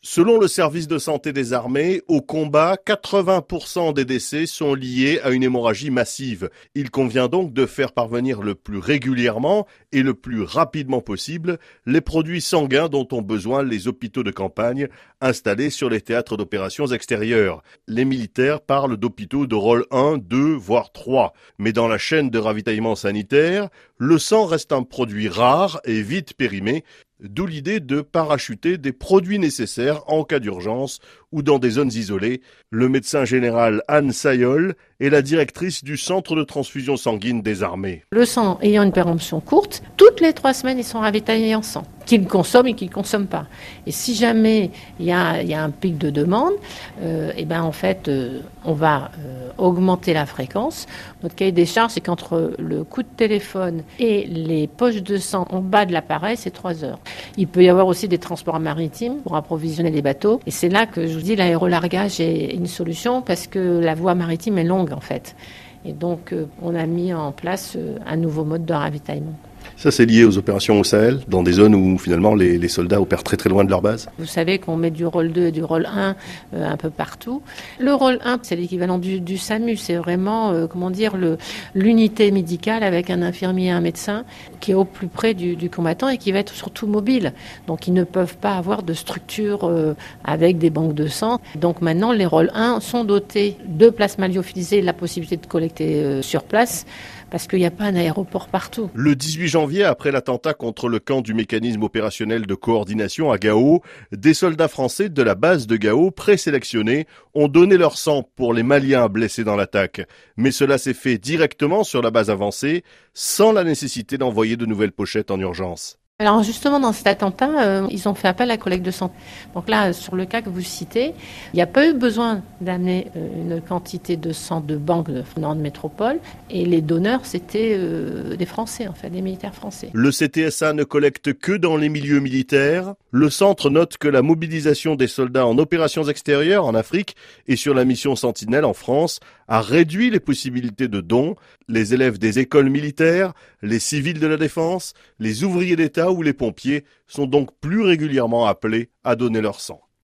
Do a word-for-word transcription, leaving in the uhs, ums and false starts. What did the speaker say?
Selon le service de santé des armées, au combat, quatre-vingts pour cent des décès sont liés à une hémorragie massive. Il convient donc de faire parvenir le plus régulièrement et le plus rapidement possible les produits sanguins dont ont besoin les hôpitaux de campagne installés sur les théâtres d'opérations extérieures. Les militaires parlent d'hôpitaux de rôle un, deux, voire trois. Mais dans la chaîne de ravitaillement sanitaire, le sang reste un produit rare et vite périmé. D'où l'idée de parachuter des produits nécessaires en cas d'urgence ou dans des zones isolées. Le médecin général Anne Sayol est la directrice du centre de transfusion sanguine des armées. Le sang ayant une péremption courte, toutes les trois semaines, ils sont ravitaillés en sang, qu'ils consomment et qu'ils ne consomment pas. Et si jamais il y a, y a un pic de demande, euh, et ben en fait, euh, on va euh, augmenter la fréquence. Notre cahier des charges, c'est qu'entre le coup de téléphone et les poches de sang en bas de l'appareil, c'est trois heures. Il peut y avoir aussi des transports maritimes pour approvisionner les bateaux. Et c'est là que je vous dis, l'aérolargage est une solution parce que la voie maritime est longue en fait. Et donc, euh, on a mis en place euh, un nouveau mode de ravitaillement. Ça, c'est lié aux opérations au Sahel, dans des zones où finalement les, les soldats opèrent très très loin de leur base. Vous savez qu'on met du rôle deux et du rôle un euh, un peu partout. Le rôle un, c'est l'équivalent du, du SAMU. C'est vraiment, euh, comment dire, le, l'unité médicale avec un infirmier et un médecin qui est au plus près du, du combattant et qui va être surtout mobile. Donc, ils ne peuvent pas avoir de structure euh, avec des banques de sang. Donc, maintenant, les rôles un sont dotés de plasma lyophilisé et la possibilité de collecter euh, sur place, parce qu'il n'y a pas un aéroport partout. Le dix-huit janvier, après l'attentat contre le camp du mécanisme opérationnel de coordination à Gao, des soldats français de la base de Gao, présélectionnés, ont donné leur sang pour les Maliens blessés dans l'attaque. Mais cela s'est fait directement sur la base avancée, sans la nécessité d'envoyer de nouvelles pochettes en urgence. Alors justement, dans cet attentat, euh, ils ont fait appel à la collecte de sang. Donc là, sur le cas que vous citez, il n'y a pas eu besoin d'amener euh, une quantité de sang de banque de Nord Métropole. Et les donneurs, c'était euh, des Français, en fait, des militaires français. Le C T S A ne collecte que dans les milieux militaires. Le centre note que la mobilisation des soldats en opérations extérieures en Afrique et sur la mission Sentinelle en France a réduit les possibilités de dons. Les élèves des écoles militaires, les civils de la défense, les ouvriers d'État ou les pompiers sont donc plus régulièrement appelés à donner leur sang.